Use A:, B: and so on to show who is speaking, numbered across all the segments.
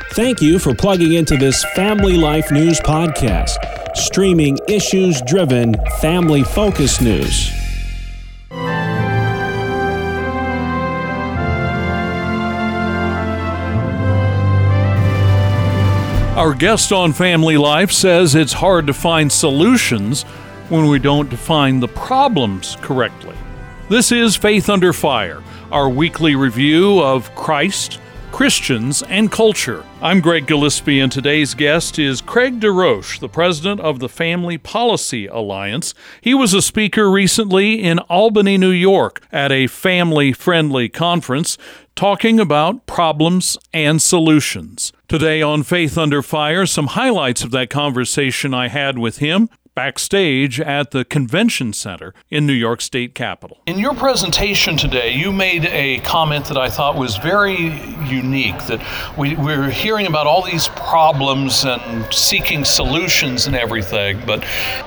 A: Thank you for plugging into this Family Life News podcast, streaming issues-driven, family-focused news.
B: Our guest on Family Life says it's hard to find solutions when we don't define the problems correctly. This is Faith Under Fire, our weekly review of Christ, Christians, and culture. I'm Greg Gillespie, and today's guest is Craig DeRoche, the president of the Family Policy Alliance. He was a speaker recently in Albany, New York, at a family-friendly conference, talking about problems and solutions. Today on Faith Under Fire, some highlights of that conversation I had with him backstage at the Convention Center in New York State Capitol. In your presentation today, you made a comment that I thought was very unique, that we're hearing about all these problems and seeking solutions and everything, but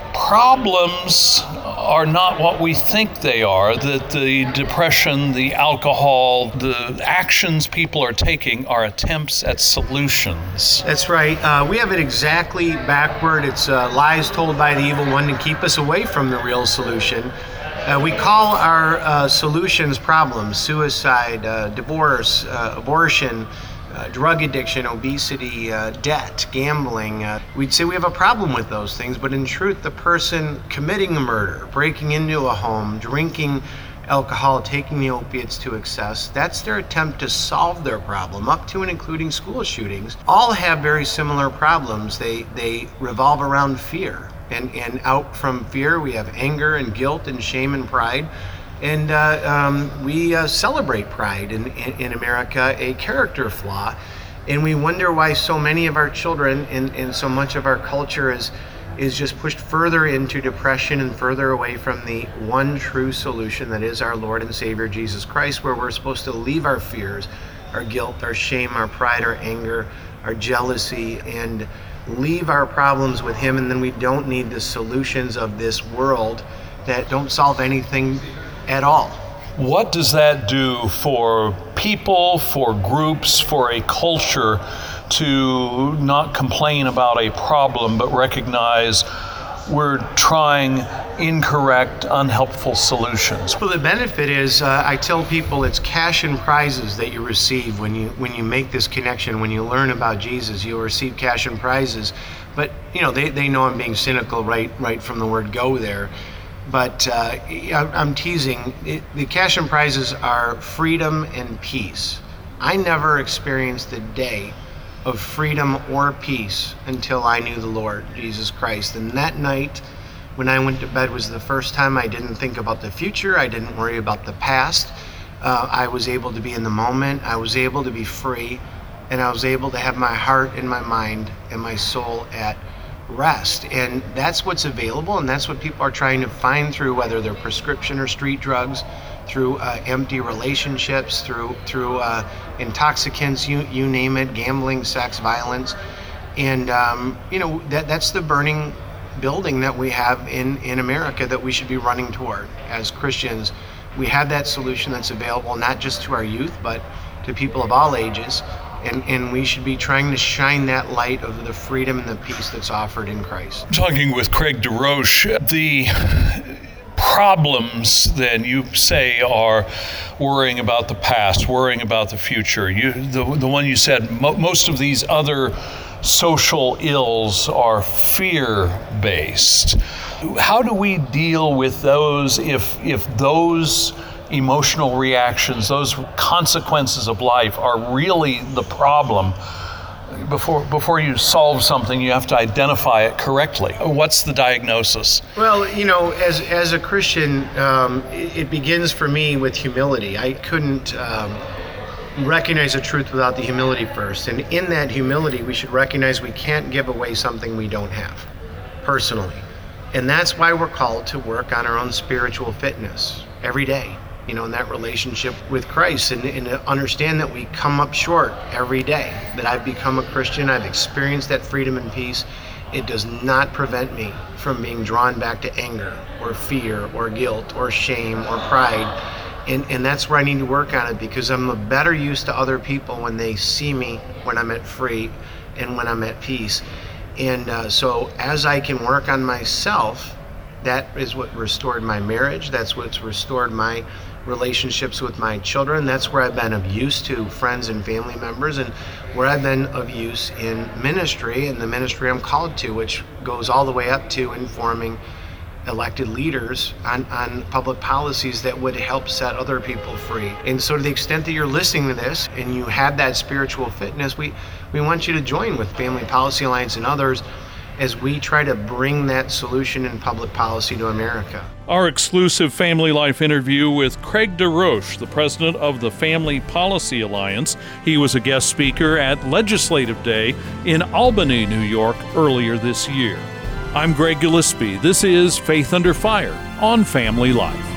B: problems are not what we think they are, that the depression, the alcohol, the actions people are taking are attempts at solutions.
C: That's right. We have it exactly backward. It's lies told by the evil one to keep us away from the real solution. We call our solutions problems: suicide, divorce, abortion, drug addiction, obesity, debt, gambling. We'd say we have a problem with those things, but in truth, the person committing a murder, breaking into a home, drinking alcohol, taking the opiates to excess, that's their attempt to solve their problem, up to and including school shootings. All have very similar problems. They revolve around fear. And out from fear, we have anger and guilt and shame and pride. And we celebrate pride in America, a character flaw. And we wonder why so many of our children and so much of our culture is just pushed further into depression and further away from the one true solution that is our Lord and Savior, Jesus Christ, where we're supposed to leave our fears, our guilt, our shame, our pride, our anger, our jealousy, and leave our problems with Him. And then we don't need the solutions of this world that don't solve anything at all.
B: What does that do for people, for groups, for a culture to not complain about a problem, but recognize we're trying incorrect, unhelpful solutions?
C: Well, the benefit is, I tell people, it's cash and prizes that you receive when you make this connection. When you learn about Jesus, you'll receive cash and prizes. But they know I'm being cynical right from the word go there. But I'm teasing. The cash and prizes are freedom and peace. I never experienced a day of freedom or peace until I knew the Lord Jesus Christ. And that night when I went to bed was the first time I didn't think about the future. I didn't worry about the past. I was able to be in the moment. I was able to be free. And I was able to have my heart and my mind and my soul at rest. And that's what's available, and that's what people are trying to find through, whether they're prescription or street drugs, through empty relationships, through intoxicants, you name it, gambling, sex, violence. And that's the burning building that we have in America that we should be running toward. As Christians, we have that solution that's available not just to our youth, but to people of all ages. And we should be trying to shine that light of the freedom and the peace that's offered in Christ.
B: Talking with Craig DeRoche, the problems then you say are worrying about the past, worrying about the future. The one you said, most of these other social ills are fear-based. How do we deal with those if those emotional reactions, those consequences of life are really the problem? Before you solve something, you have to identify it correctly. What's the diagnosis?
C: Well, as a Christian, it begins for me with humility. I couldn't recognize the truth without the humility first. And in that humility, we should recognize we can't give away something we don't have personally. And that's why we're called to work on our own spiritual fitness every day, in that relationship with Christ, and to understand that we come up short every day, that I've become a Christian, I've experienced that freedom and peace. It does not prevent me from being drawn back to anger or fear or guilt or shame or pride. And that's where I need to work on it, because I'm a better use to other people when they see me when I'm at free and when I'm at peace. And so as I can work on myself, that is what restored my marriage. That's what's restored my relationships with my children. That's where I've been of use to friends and family members, and where I've been of use in ministry, and the ministry I'm called to, which goes all the way up to informing elected leaders on public policies that would help set other people free. And so to the extent that you're listening to this and you have that spiritual fitness, we want you to join with Family Policy Alliance and others as we try to bring that solution in public policy to America.
B: Our exclusive Family Life interview with Craig DeRoche, the president of the Family Policy Alliance. He was a guest speaker at Legislative Day in Albany, New York, earlier this year. I'm Greg Gillespie. This is Faith Under Fire on Family Life.